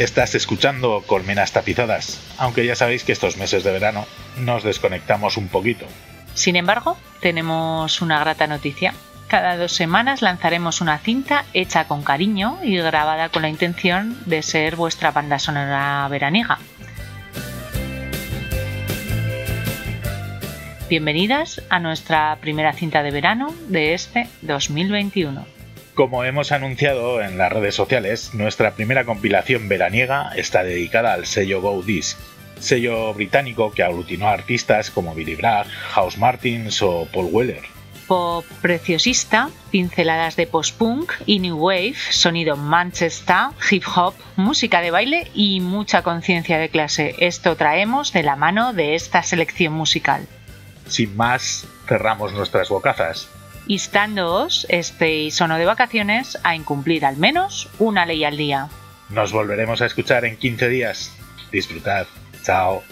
Estás escuchando Colmenas Tapizadas, aunque ya sabéis que estos meses de verano nos desconectamos un poquito. Sin embargo, tenemos una grata noticia. Cada 2 semanas lanzaremos una cinta hecha con cariño y grabada con la intención de ser vuestra banda sonora veraniega. Bienvenidas a nuestra primera cinta de verano de este 2021. Como hemos anunciado en las redes sociales, nuestra primera compilación veraniega está dedicada al sello Go Disc, sello británico que aglutinó a artistas como Billy Bragg, House Martins o Paul Weller. Pop preciosista, pinceladas de post-punk y new wave, sonido Manchester, hip hop, música de baile y mucha conciencia de clase. Esto traemos de la mano de esta selección musical. Sin más, cerramos nuestras bocazas, instándoos, estéis o no de vacaciones, a incumplir al menos una ley al día. Nos volveremos a escuchar en 15 días. Disfrutad. Chao.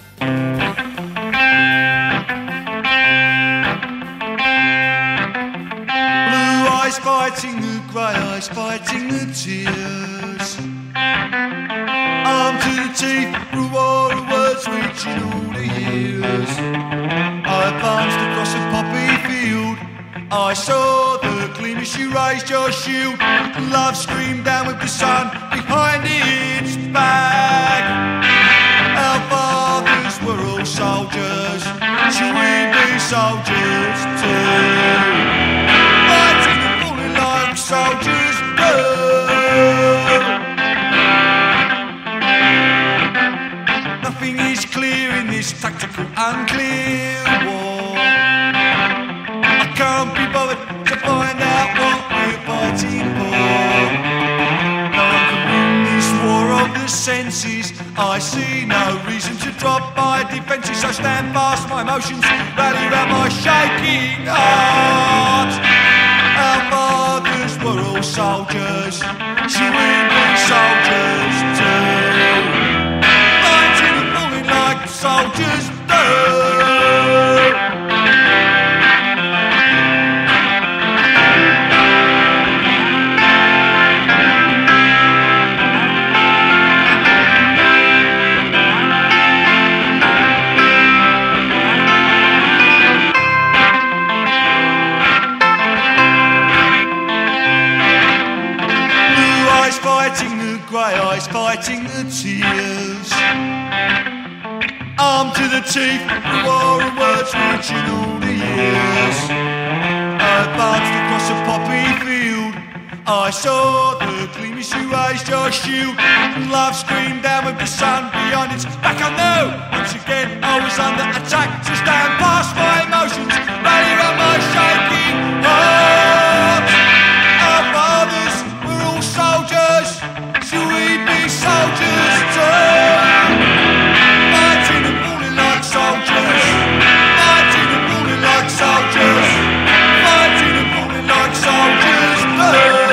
Blue eyes fighting the grey eyes, fighting the tears. Arm to the teeth, through all the words reaching all the years. I advanced across a poppy field. I saw the gleam as she raised your shield. Love screamed down with the sun behind its back. Our fathers were all soldiers. Should we be soldiers too? Fighting and falling like soldiers do. Nothing is clear in this tactical, unclear war. Can't be bothered to find out what we're fighting for. No one can win this war of the senses. I see no reason to drop my defences. So stand fast, my emotions rally round my shaking heart. Our fathers were all soldiers. Should we be soldiers too? Fighting and falling like soldiers do. Grey eyes fighting the tears. Arm to the teeth, war and words reaching all the years. I advanced across a poppy field. I saw the gleam as you raised your shield. Love screamed down with the sun behind its back. I know, once again I was under attack. So stand past my emotions, rally round my shaking heart. Our fathers were all soldiers. Should we be soldiers too? Fighting and falling like soldiers. Fighting and falling like soldiers. Fighting and falling like soldiers too.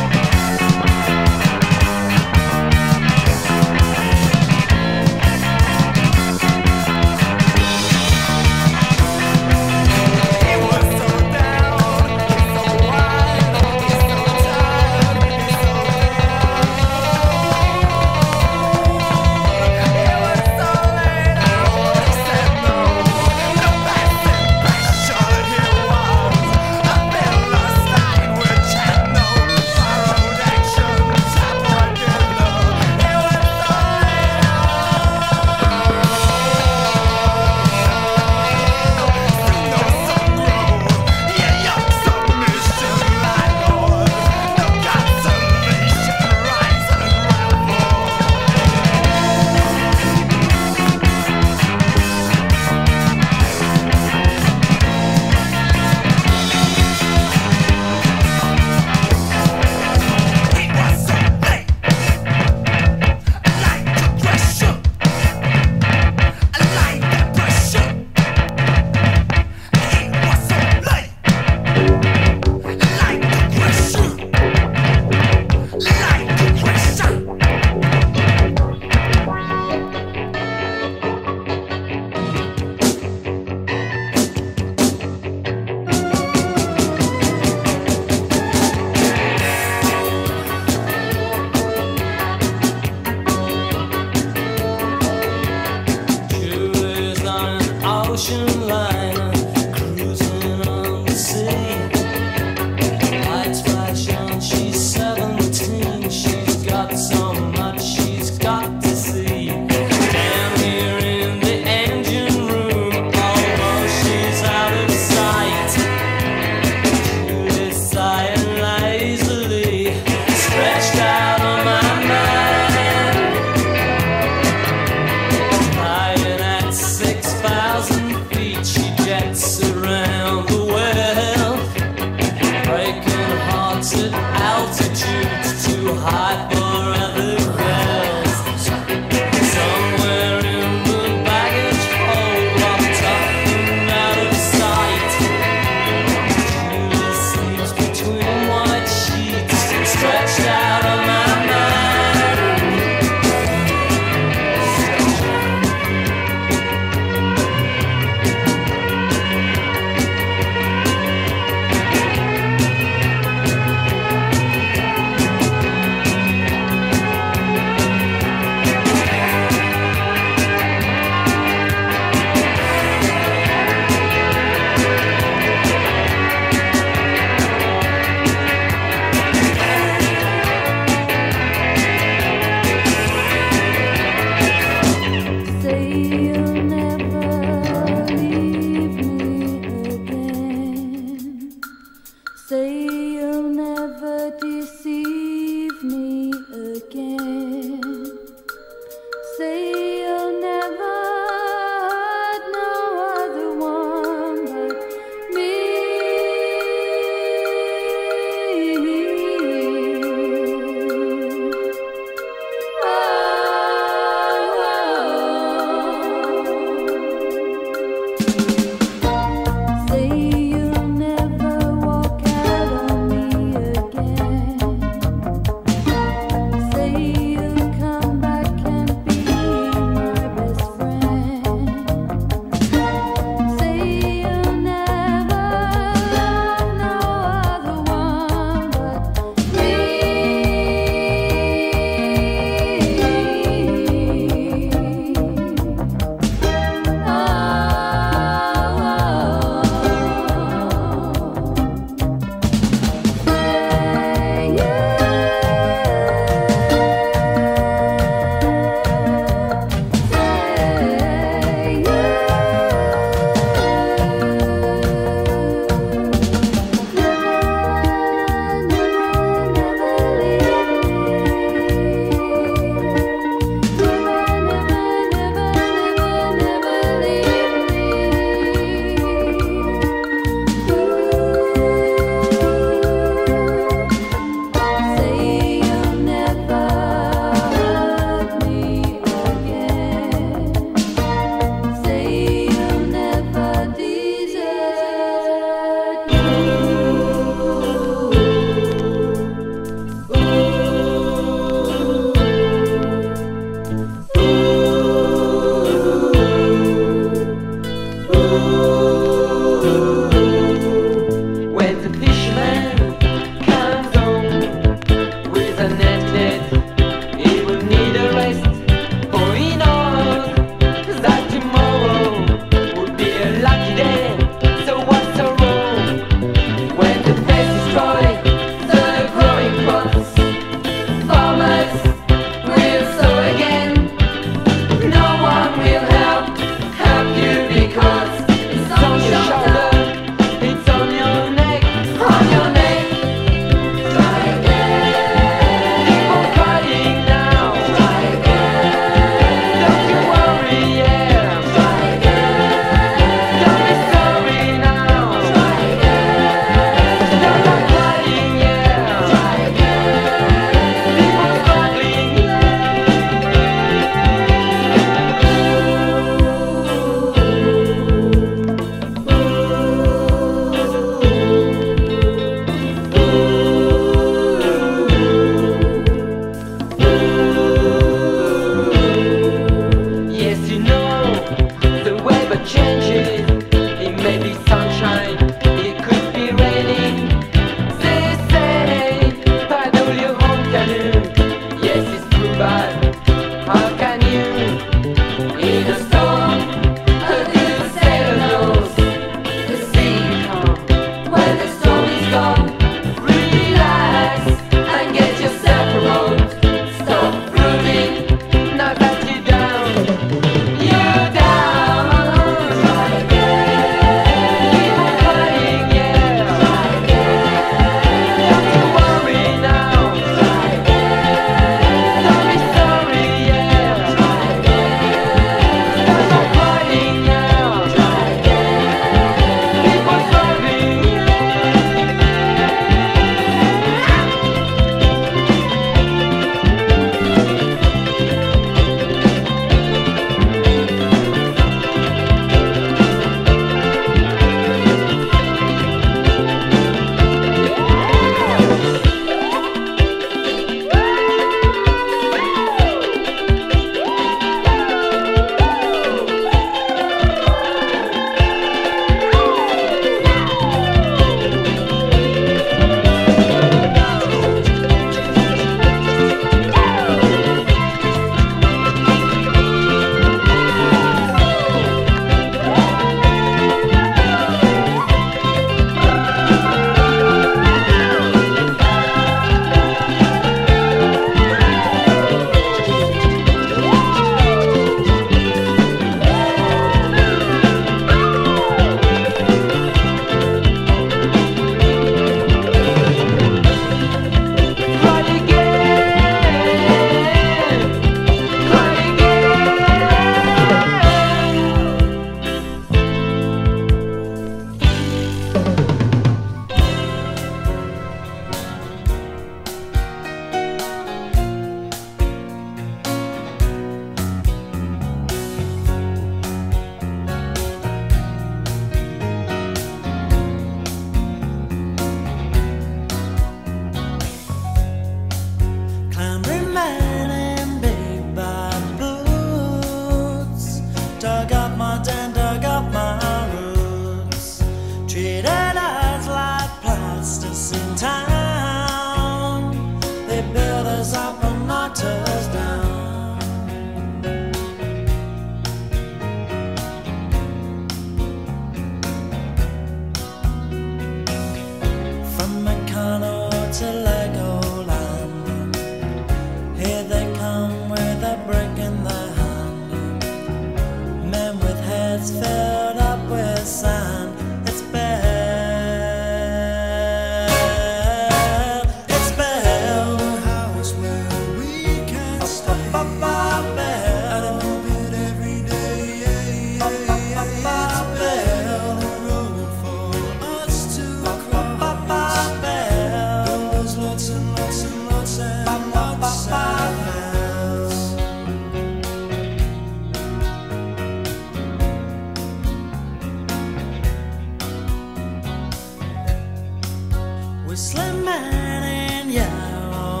Whistling man in yellow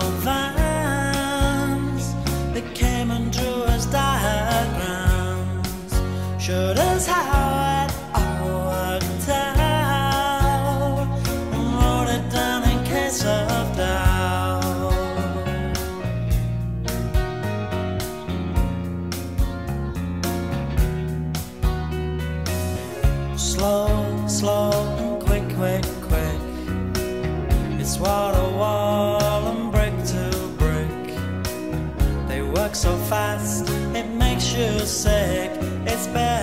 vans that came and drew us diagrams, showed us how it all worked out, and wrote it down in case of doubt. Slow, slow, and quick, quick, quick. It's wall to wall and brick to brick. They work so fast, it makes you sick. It's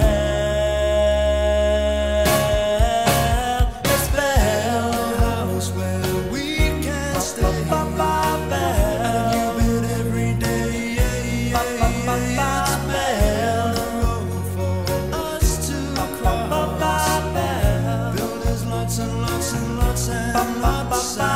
Bell. It's Bell. A house where we can stay. Bell. And you bid every day. It's Bell. The road for us to cross. Builders lots and lots and lots and lots and lots.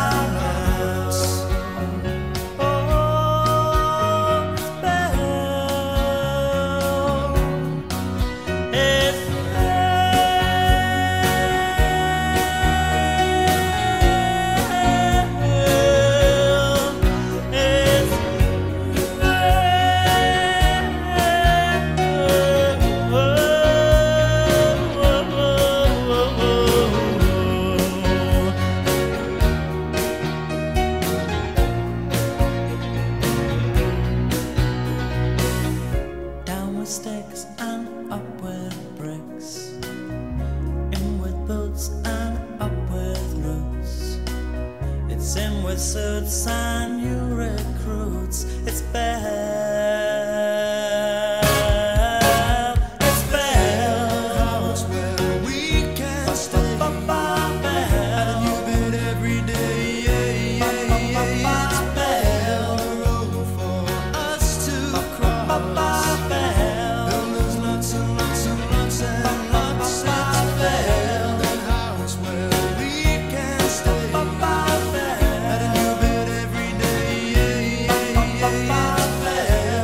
Down with sticks and up with bricks, in with boots and up with roots. It's in with suits and new recruits. It's Bell. It's Bell. A house where we can stay. And you bid every day. It's Bell. The road for us to cross. Builders lots and lots and lots and lots. It's Bell. That house where we can stay. And you bid every day. It's Bell.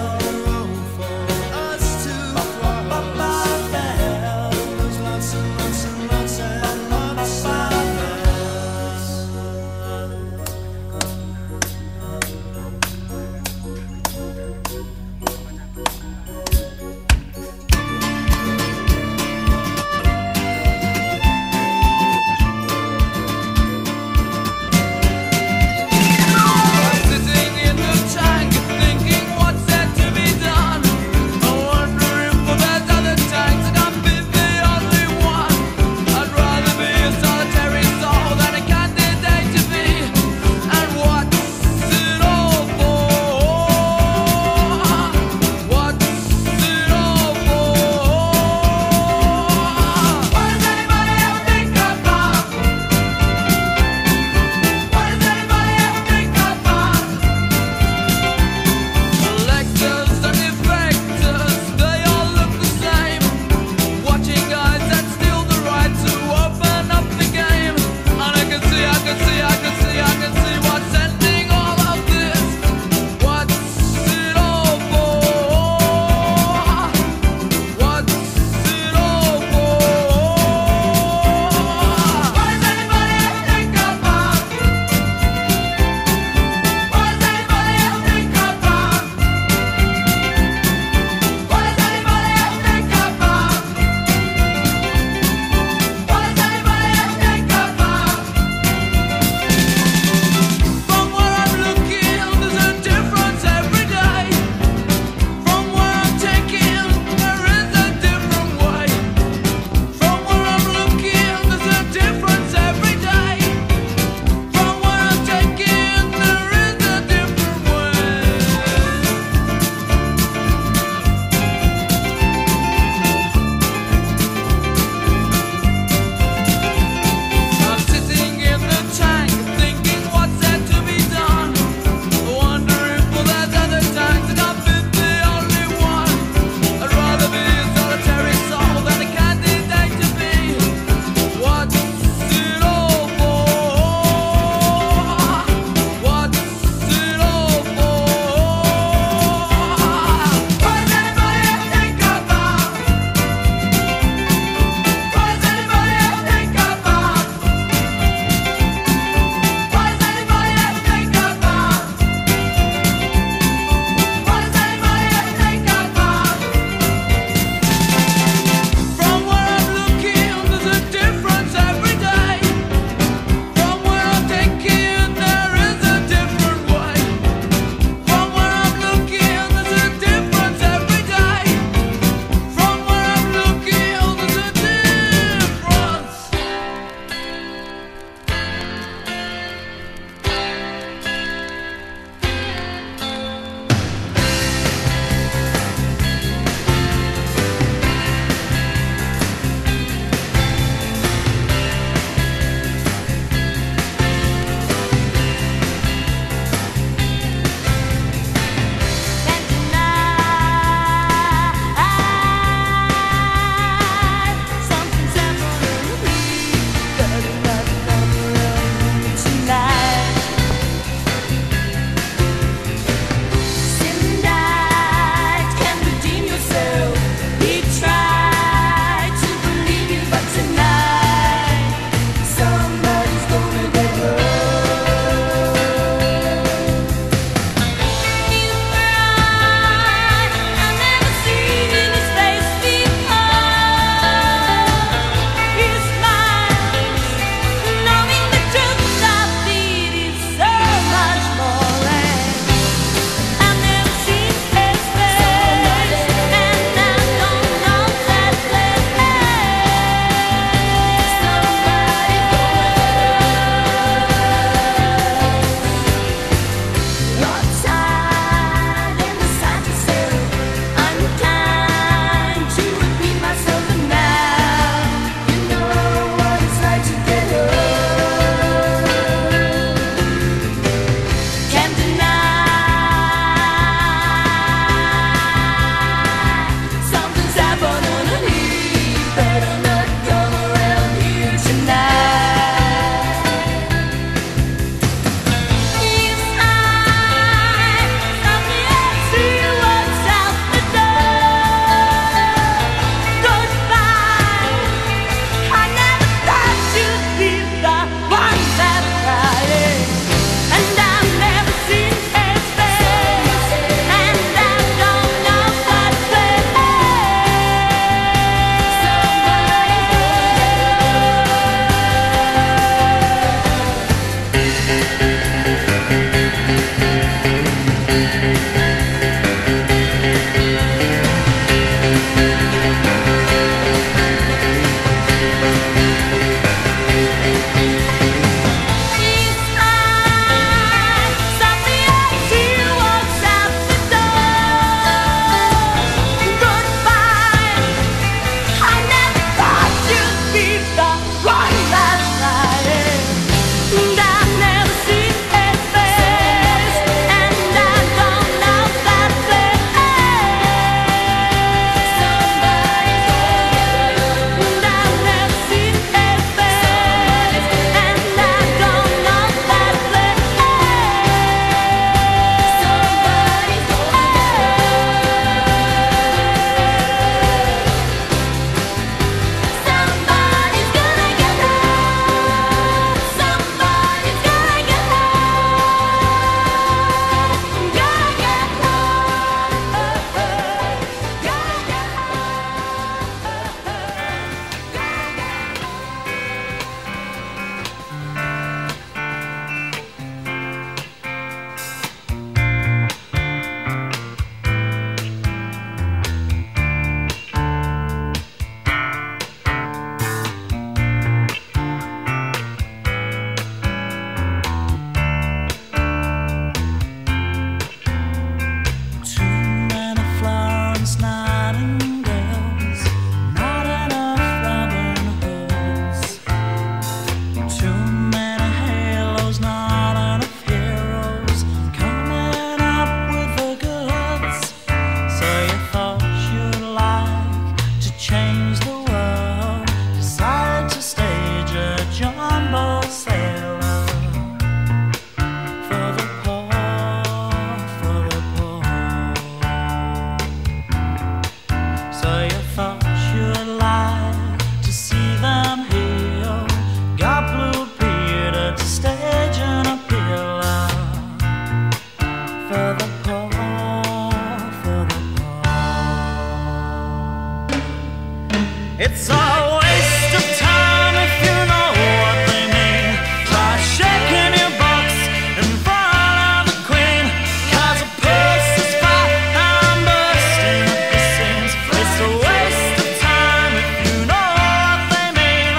It's a waste of time if you know what they mean. Try shaking your box and follow the queen. 'Cause a purse is fat and bursting at the seams. It's a waste of time if you know what they mean.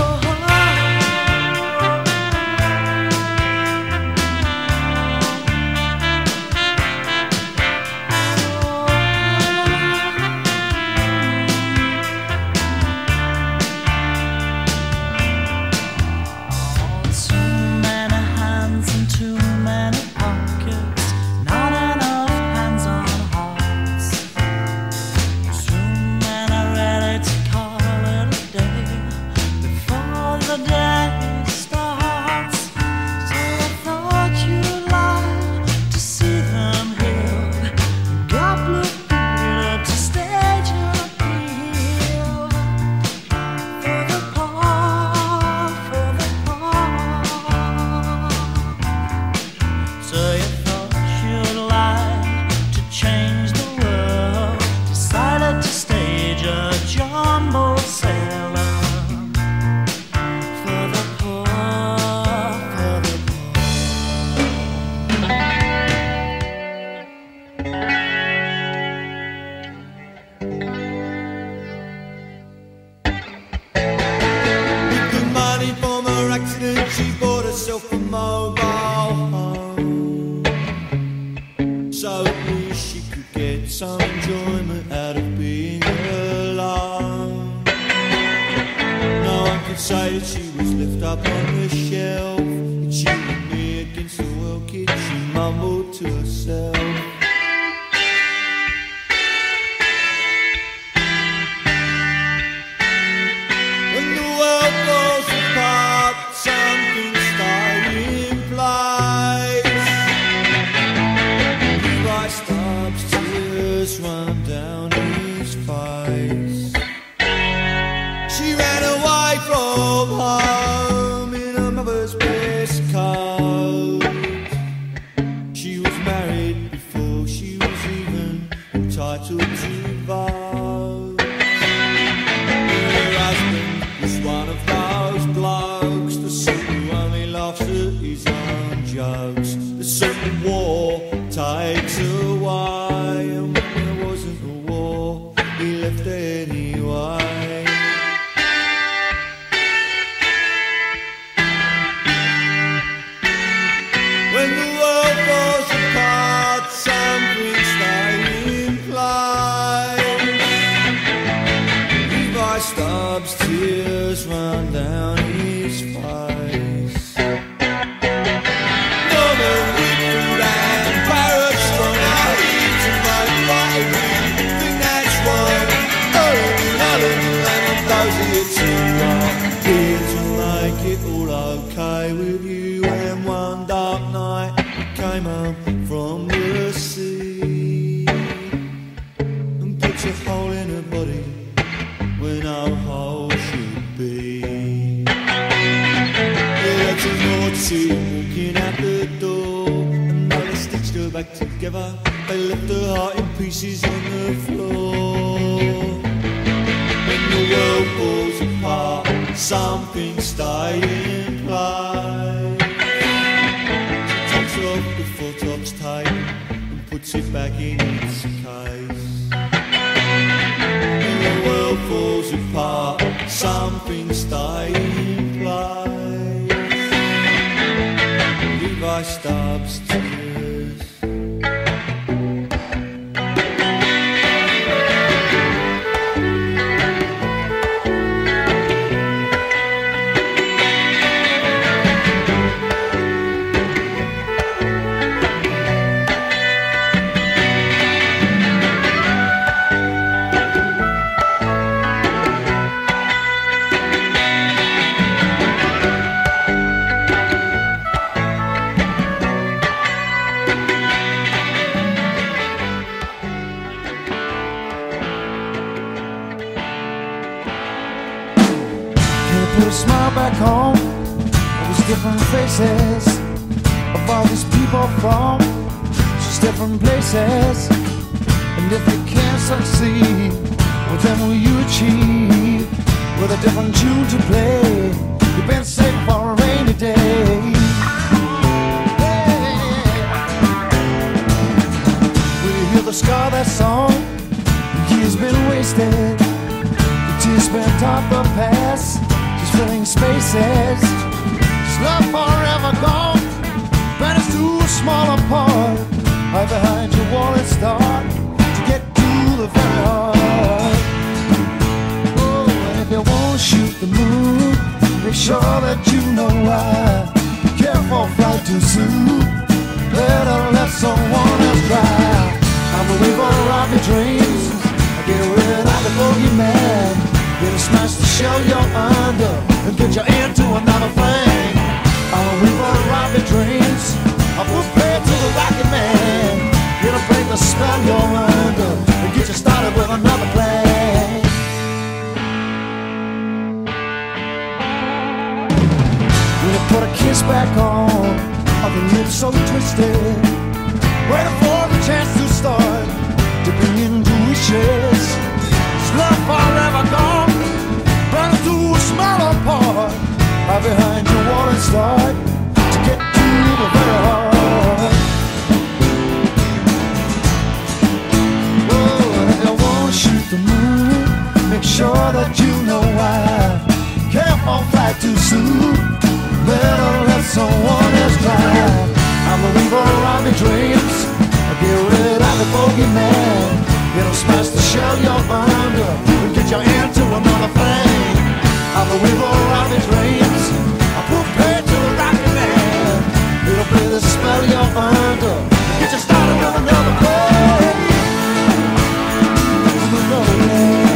Put a smile back home. It was different faces of all these people from. She different places. And if you can't succeed, well then will you achieve? With a different tune to play, you've been saved for a rainy day. Will you hear the scar that song? Years been wasted, the tears spent off the past, just filling spaces. Just love forever gone, vanished to a smaller part. Hide behind your wall and start to get to the very heart. Oh, and if you won't shoot the moon, make sure that you know why. Careful, fly too soon, better let someone else cry. I'm the weaver of your dreams, I get rid of the bogeyman. Get a smash the shell you're under and get you into another thing. I'm a weaver of your dreams, I put paid to the rocket man. Get to break the spell you're under and get you started with another plan. When you put a kiss back on, of the lips so twisted, waiting for the chance to start dipping into wishes. Is love forever gone, burning to a smaller part. Hide behind your wall and start to get to the very heart. Oh, and if you won't shoot the moon, make sure that you know why. Careful, fly too soon, better let someone else try. I'm the weaver of your dreams, I get rid of the bogeyman. It'll smash the shell you're under and get you into another thing. I'm the weaver of your dreams, I put paid to the rocket man. It'll play the spell you're under and get you started with another play. Another play.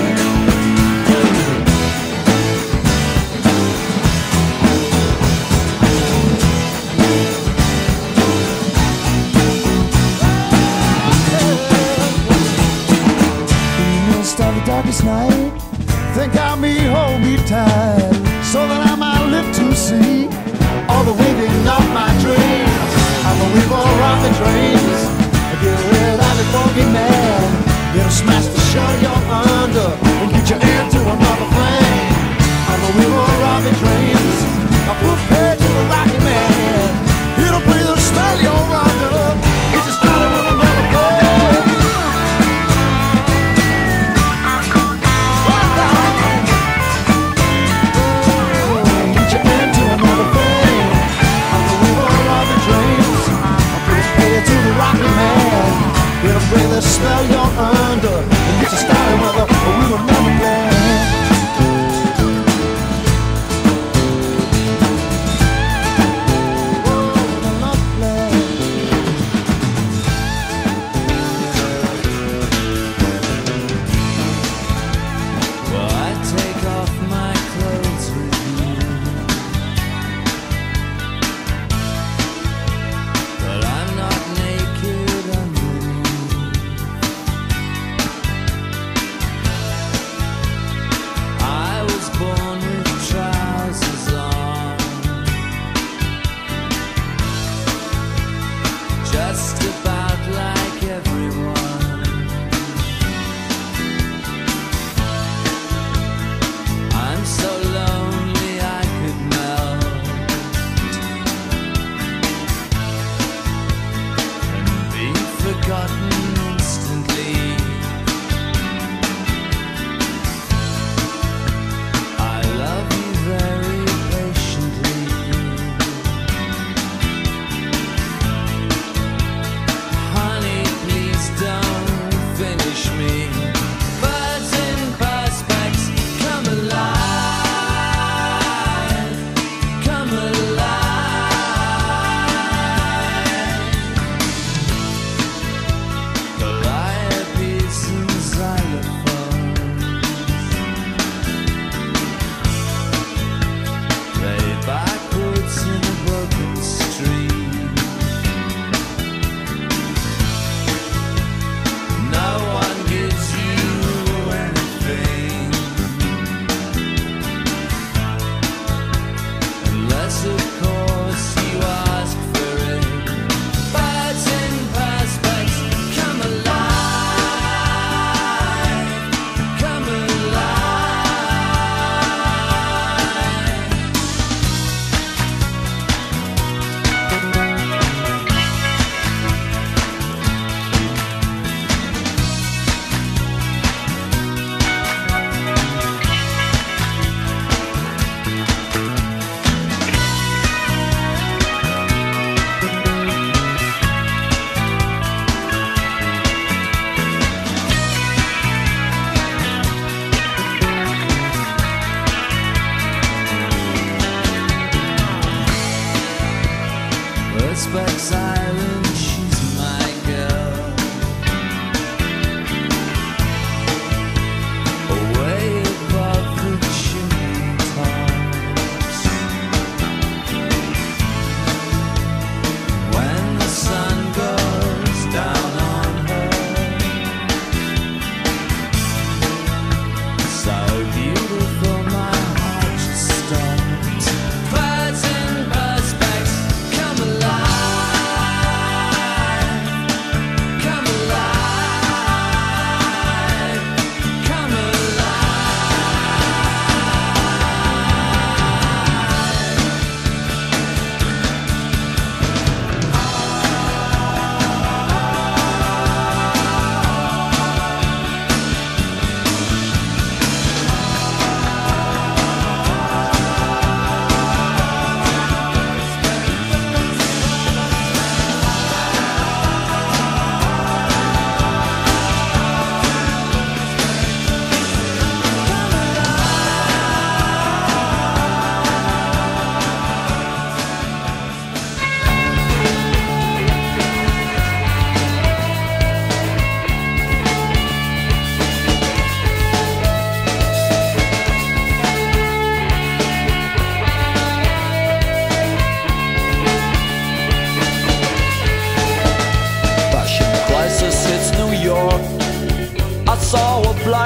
The darkest night, think of me, hold me tight, so that I might live to see all the weaving of my dreams. I'm a weaver of the dreams, I get rid of the bogeyman. It'll smash the shell you're under and get you into another thing. I'm a weaver of the dreams, I put paid to the rocket man. It'll play the spell you're under, get you started with another play. It'll bring the spell you're under and get you started with a we will never plan. Well, I take off my clothes with you, but I'm not naked underneath.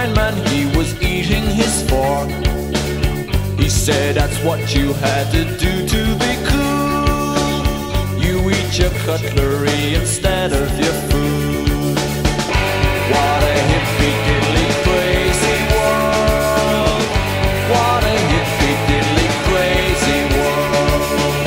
blind man, he was eating his fork. He said that's what you had to do to be cool. You eat your cutlery instead of your food. What a hippie diddly crazy world. What a hippie diddly crazy world.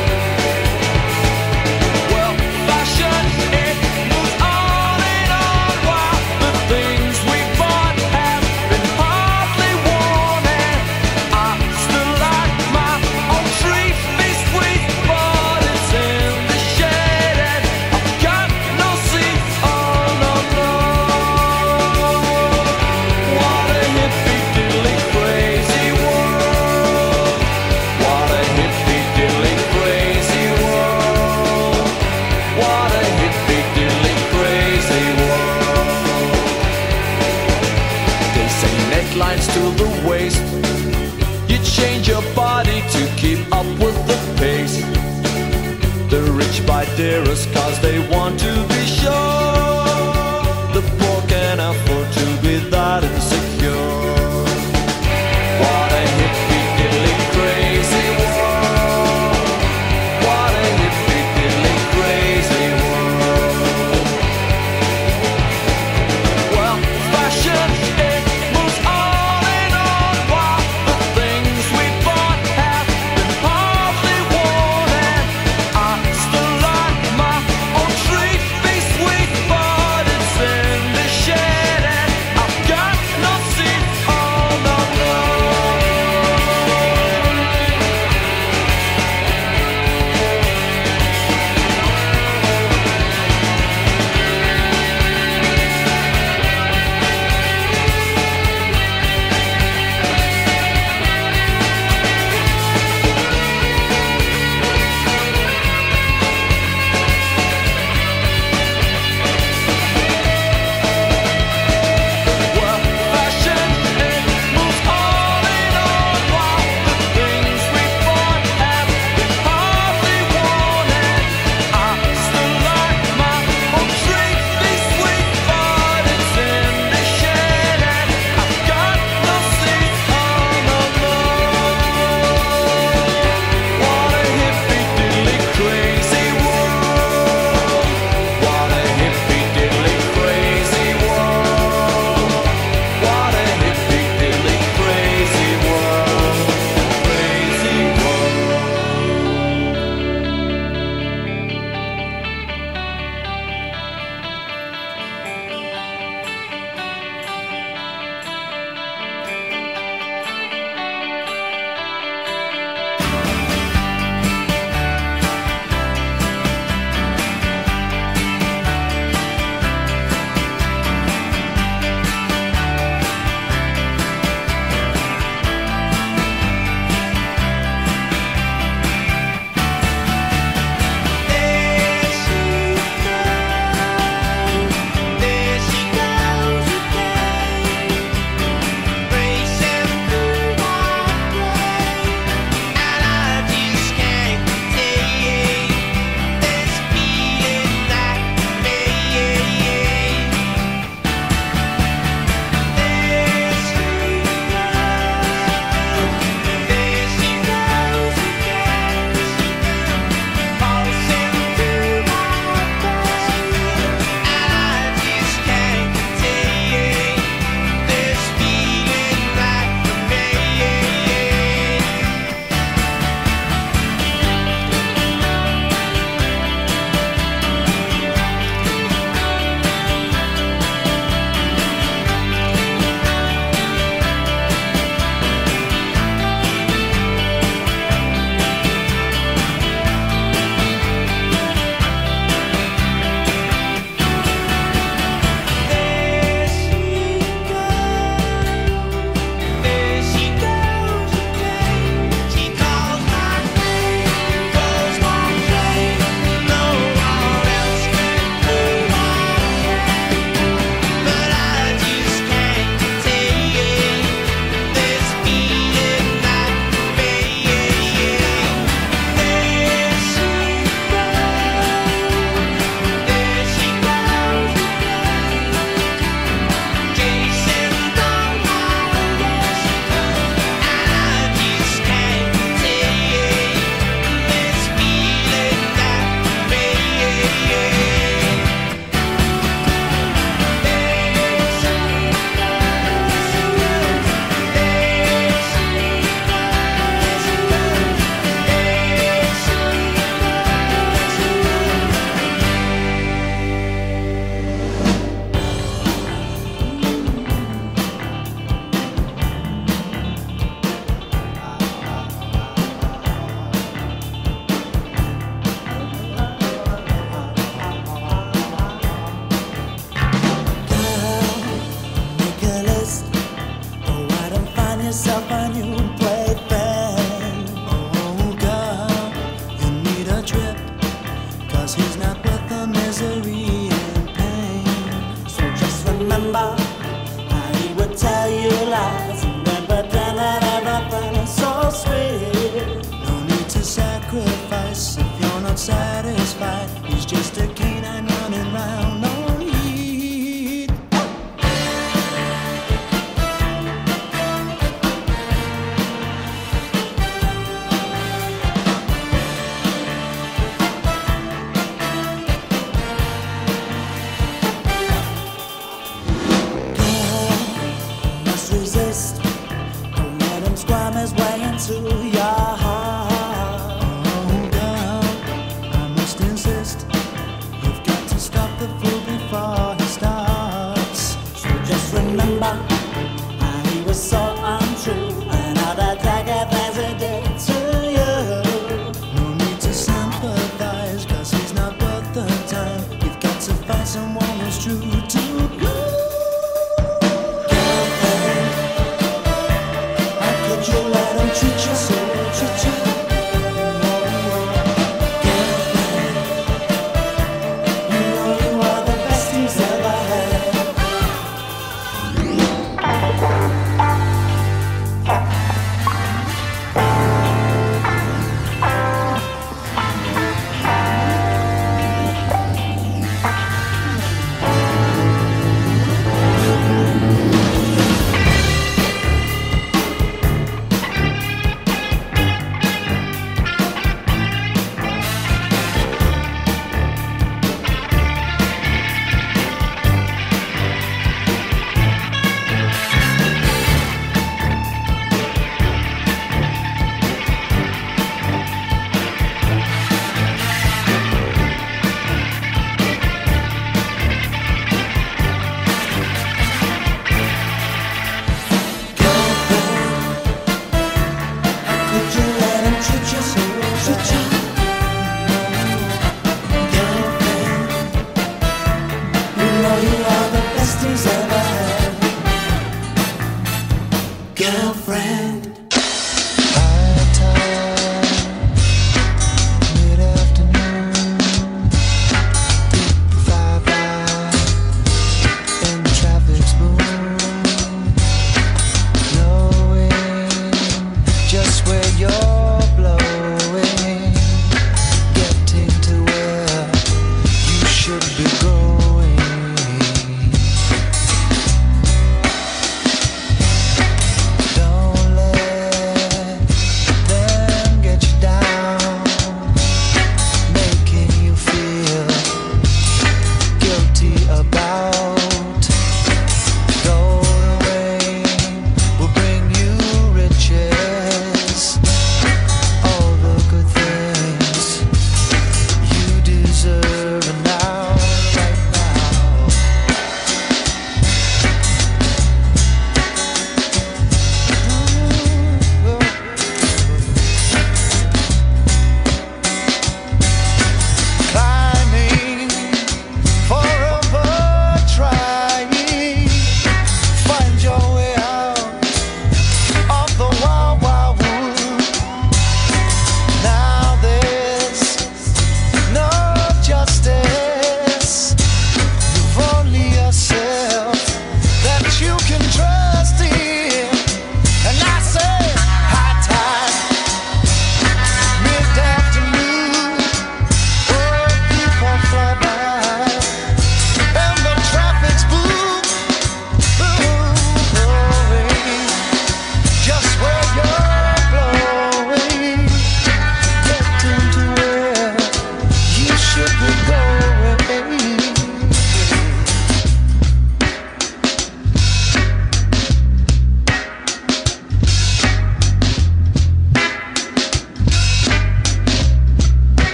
Well, fashion, it moves on and on, while the things we bought have been hardly worn. And I still like my own three-piece suite, but it's in the shade and I've got no seat. Oh no, no. What a hippie diddly crazy world. What a hippie diddly crazy world. What a hippie diddly crazy world. They say necklines to the waist. You change your body to keep up with the pace. The rich buy dearest cause they want to be sure. The poor can afford to be that insecure. What a hippie diddly crazy world. What a hippie diddly crazy world. Well, fashion, it moves on and on, while the things we bought have been hardly worn. And I still like my own three-piece suite, remember how he would tell you lies and then pretend that everything is so sweet. No need to sacrifice if you're not satisfied. He's just a canine running round on heat. Resist. Don't let him squirm his way into your heart. Oh, girl, I must insist. You've got to stop the fool before he starts. So just remember how he was so untrue and all the jagged things he did to you. No need to sympathize, cause he's not worth the time. You've got to find someone who's true to you.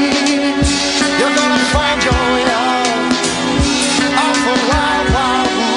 Find your way out of a wild, wild world.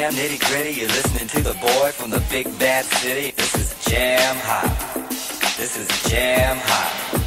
jam nitty gritty. You're listening to the boy from the big bad city. This is Jam Hot. This is Jam Hot.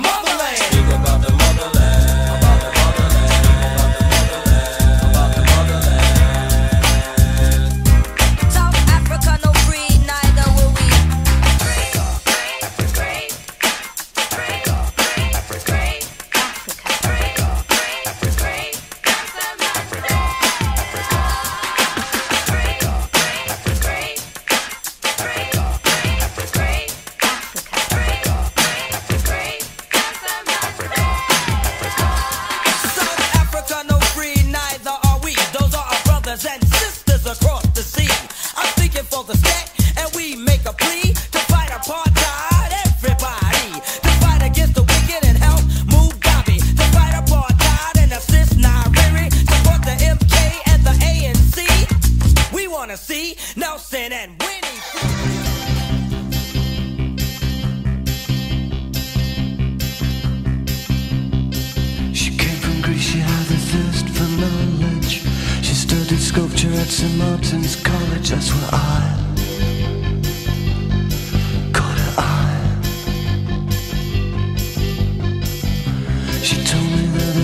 motherland. Speak about the motherland. About the motherland. About the motherland. South Africa no free, neither will we. Africa, Africa, Africa, Africa, Africa, Africa, Africa, South Africa no free, neither are we. Those are our brothers and sisters across the sea. I'm speaking for the state, and we make a plea to fight apartheid. Everybody to fight against the wicked and help Mugabe. To fight apartheid and assist Nyerere. Support the MK and the ANC. We wanna see Nelson and Winnie. She came from Greece, she had a thirst for knowledge. She studied sculpture at St. Martin's College. That's where I caught her eye. She told me that